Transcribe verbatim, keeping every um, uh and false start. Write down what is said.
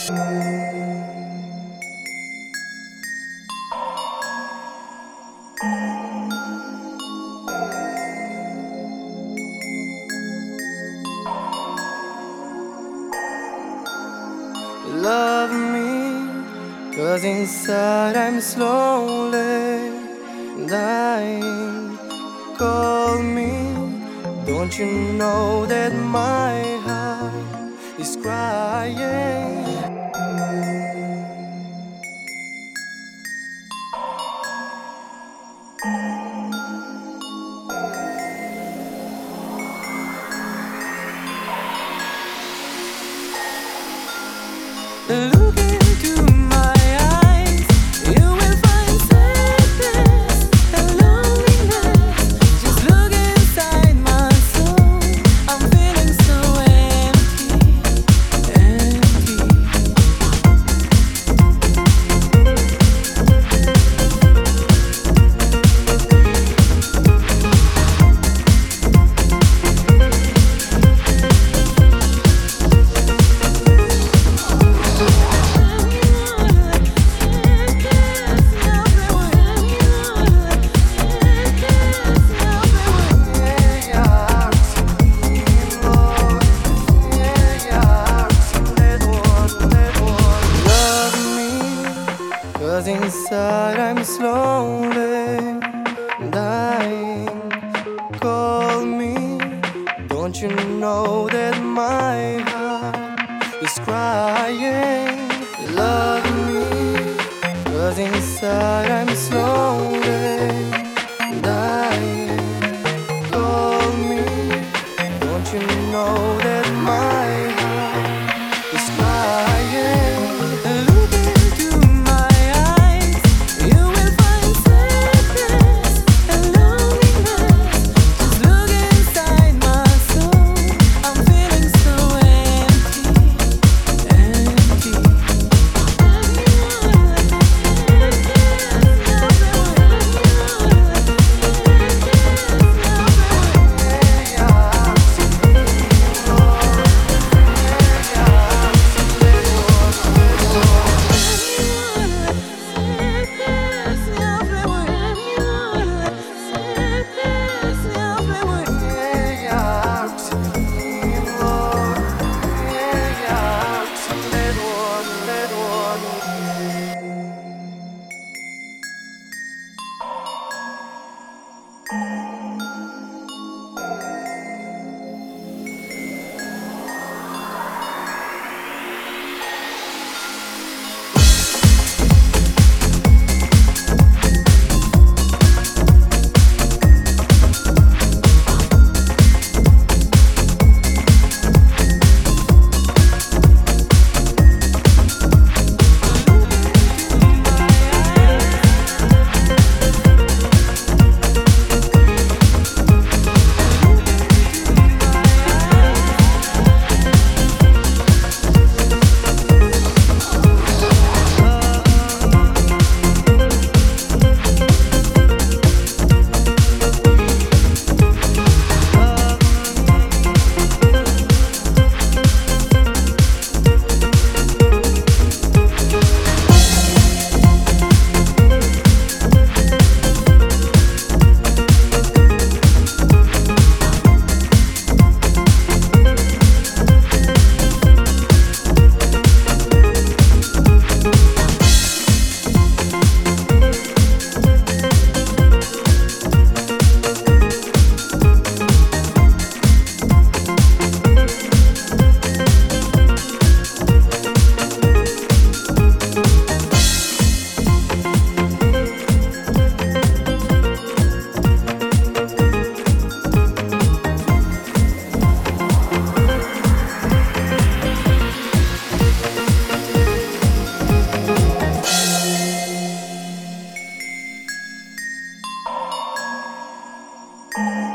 Love me, 'cause inside I'm slowly dying. Call me, don't you know that my heart is crying? Look into my eyes, you will find sadness and loneliness. Just look inside my soul, I'm feeling so empty, empty. Cause inside I'm slowly dying. Call me, don't you know that my heart is crying? Love me, cause inside I'm slowly dying. Call me, don't you know that my heart is crying? Look into my eyes, you will find sadness and loneliness. Just look inside my soul, I'm feeling so empty, empty. Thank you.